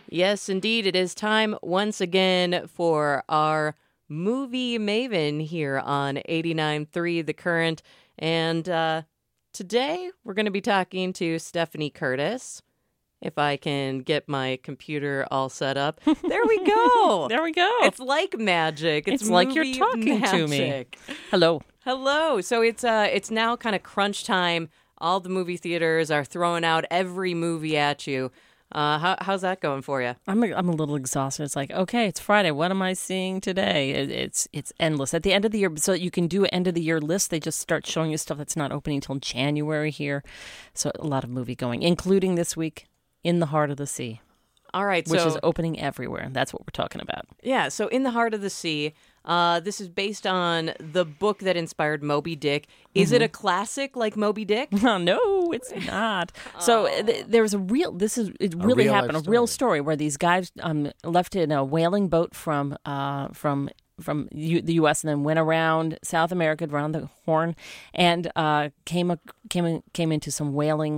Yes, indeed. It is time once again for our movie maven here on 89.3 The Current. And today we're going to be talking to Stephanie Curtis. If I can get my computer all set up. There we go. There we go. It's like magic. It's like you're talking to me. Hello. Hello. So it's now kind of crunch time. All the movie theaters are throwing out every movie at you. How's that going for you? I'm a little exhausted. It's like, okay, it's Friday. What am I seeing today? It's endless. At the end of the year, so you can do an end of the year list. They just start showing you stuff that's not opening until January here. So a lot of movie going, including this week, In the Heart of the Sea. All right, which is opening everywhere. That's what we're talking about. Yeah, so In the Heart of the Sea, this is based on the book that inspired Moby Dick. Is it a classic like Moby Dick? No, it's not. So there's a real, it really happened, a real story where these guys left in a whaling boat from the U.S. and then went around South America, around the Horn, and came into some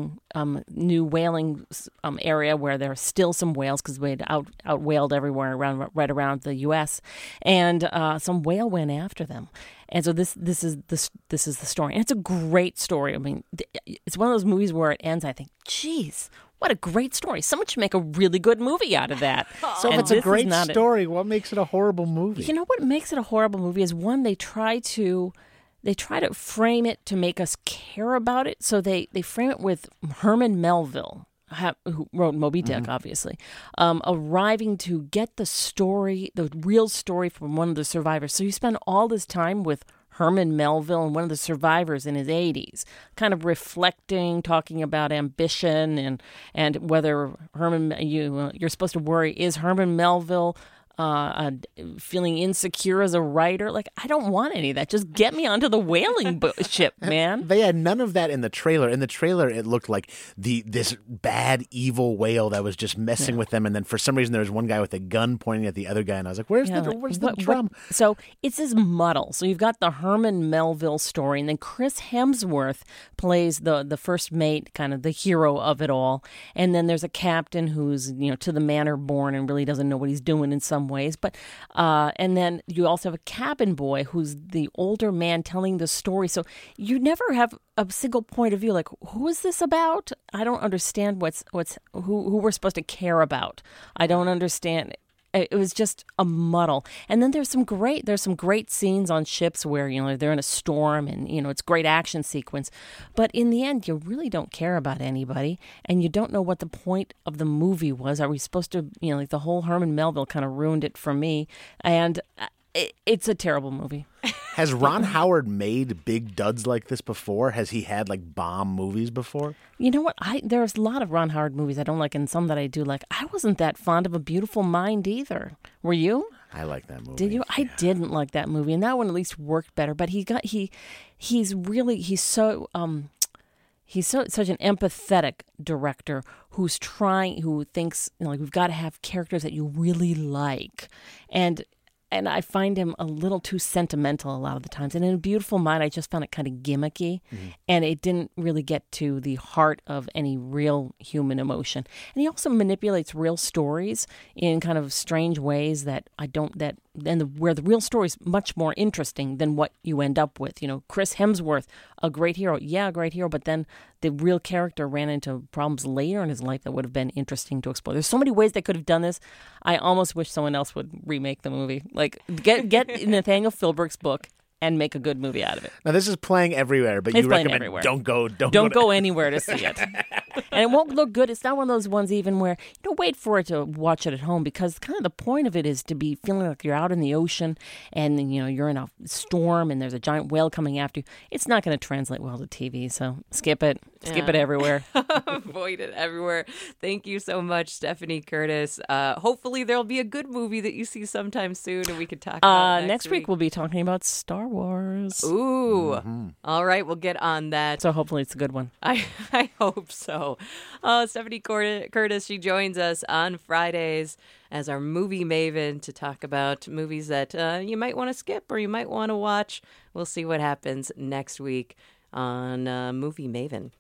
new whaling area where there are still some whales because we had out whaled everywhere right around the U.S. And some whale went after them, and so this is the story, and it's a great story. I mean, it's one of those movies where it ends. I think, geez. What a great story. Someone should make a really good movie out of that. So if it's a great story, what makes it a horrible movie? You know what makes it a horrible movie is, one, they try to frame it to make us care about it. So they frame it with Herman Melville, who wrote Moby Dick, obviously, arriving to get the story, the real story from one of the survivors. So you spend all this time with Herman Melville and one of the survivors in his 80s, kind of reflecting, talking about ambition and whether you're supposed to worry, is Herman Melville feeling insecure as a writer? Like, I don't want any of that. Just get me onto the whaling ship, man. They had none of that in the trailer. In the trailer, it looked like this bad, evil whale that was just messing with them. And then for some reason, there was one guy with a gun pointing at the other guy. And I was like, where's the drum? So it's this muddle. So you've got the Herman Melville story. And then Chris Hemsworth plays the first mate, kind of the hero of it all. And then there's a captain who's, to the manor born and really doesn't know what he's doing in some ways, but and then you also have a cabin boy who's the older man telling the story. So you never have a single point of view. Like, who is this about? I don't understand who we're supposed to care about. I don't understand. It was just a muddle. And then there's some great scenes on ships where, they're in a storm and, it's great action sequence. But in the end, you really don't care about anybody and you don't know what the point of the movie was. Are we supposed to, like the whole Herman Melville kind of ruined it for me. And it's a terrible movie. Has Ron Howard made big duds like this before? Has he had bomb movies before? You know what? There's a lot of Ron Howard movies I don't like, and some that I do like. I wasn't that fond of A Beautiful Mind either. Were you? I like that movie. Did you? Yeah. I didn't like that movie, and that one at least worked better. But he's such an empathetic director who thinks we've got to have characters that you really like, and I find him a little too sentimental a lot of the times. And in A Beautiful Mind, I just found it kind of gimmicky. And it didn't really get to the heart of any real human emotion. And he also manipulates real stories in kind of strange ways where the real story is much more interesting than what you end up with. Chris Hemsworth, a great hero. Yeah, a great hero. But then the real character ran into problems later in his life that would have been interesting to explore. There's so many ways they could have done this. I almost wish someone else would remake the movie. Get Nathaniel Philbrick's book and make a good movie out of it. Now, this is playing everywhere, but it's you recommend everywhere. Don't go anywhere to see it. And it won't look good. It's not one of those ones even where, wait for it to watch it at home, because kind of the point of it is to be feeling like you're out in the ocean and, you're in a storm and there's a giant whale coming after you. It's not going to translate well to TV, so skip it. Skip it everywhere. Avoid it everywhere. Thank you so much, Stephanie Curtis. Hopefully there'll be a good movie that you see sometime soon and we can talk about it next week. We'll be talking about Star Wars. Ooh. Mm-hmm. All right, we'll get on that. So hopefully it's a good one. I hope so. Stephanie Curtis, she joins us on Fridays as our movie maven to talk about movies that you might want to skip or you might want to watch. We'll see what happens next week on Movie Maven.